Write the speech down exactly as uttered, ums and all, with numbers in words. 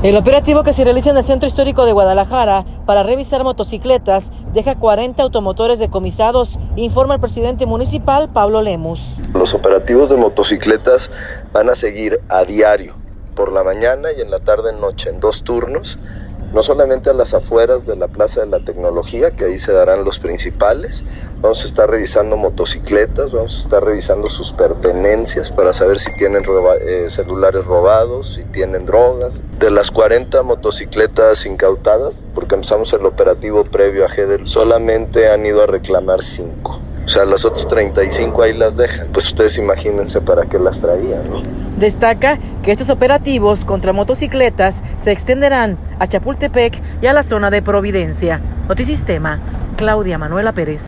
El operativo que se realiza en el Centro Histórico de Guadalajara para revisar motocicletas deja cuarenta automotores decomisados, informa el presidente municipal, Pablo Lemus. Los operativos de motocicletas van a seguir a diario, por la mañana y en la tarde-noche, en dos turnos, no solamente a las afueras de la Plaza de la Tecnología, que ahí se darán los principales. Vamos a estar revisando motocicletas, vamos a estar revisando sus pertenencias para saber si tienen roba, eh, celulares robados, si tienen drogas. De las cuarenta motocicletas incautadas, porque empezamos el operativo previo a G D L, solamente han ido a reclamar cinco. O sea, las otras treinta y cinco ahí las dejan. Pues ustedes imagínense para qué las traían, ¿no? Destaca que estos operativos contra motocicletas se extenderán a Chapultepec y a la zona de Providencia. Notisistema, Claudia Manuela Pérez.